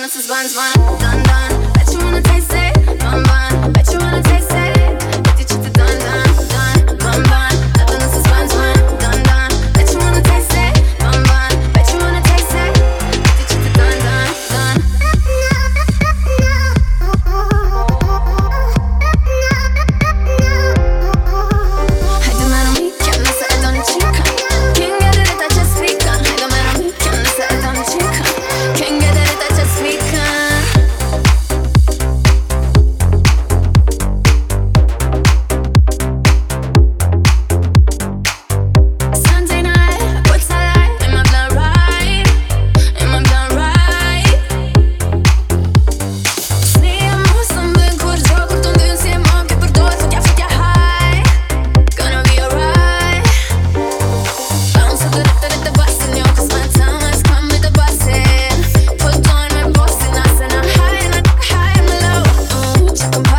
nasıl zvan dan dan. Bet you wanna taste it, bun. Bet you wanna taste it. Çıtı çıtı dan dan dan bun. Tadı nasıl zvan dan dan. Bet you wanna taste it, bun. Bet you wanna taste it. Çıtı çıtı dan dan. Hai de meno mi che non sei da una chica. King get it da just speak. Hai de meno mi che non sei da una chica. King get it da just speak. Sunday night, what's that like? In my blood right? In my blood right? Sniємо самим куржок, куртом сімо, підбордой, футя high. Gonna be alright. Bounce to the bus in your, 'cause my time has come with the bussin'. Put on my boss and I'm high and I'm low. Check 'em